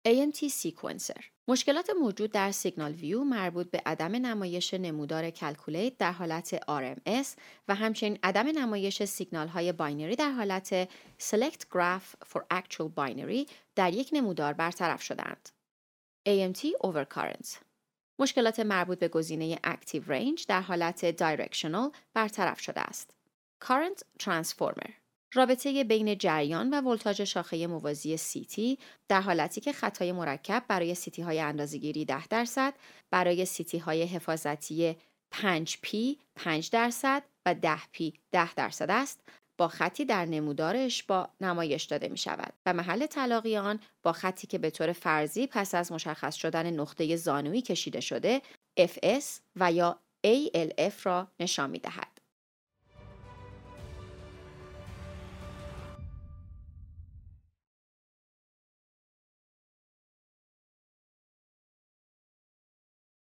AMT sequencer. مشکلات موجود در سیگنال ویو مربوط به عدم نمایش نمودار کلکولیت در حالت RMS و همچنین عدم نمایش سیگنال های باینری در حالت Select Graph for Actual Binary در یک نمودار برطرف شدند. AMT overcurrent. مشکلات مربوط به گزینه Active Range در حالت Directional برطرف شده است. Current Transformer. رابطه بین جریان و ولتاژ شاخه موازی CT در حالتی که خطای مرکب برای CT های اندازه‌گیری 10%، برای CT های حفاظتی 5P 5% و 10P 10% است، با خطی در نمودار اشباع نمایش داده می شود و محل تلاقی آن با خطی که به طور فرضی پس از مشخص شدن نقطه زانویی کشیده شده FS و یا ALF را نشان می دهد.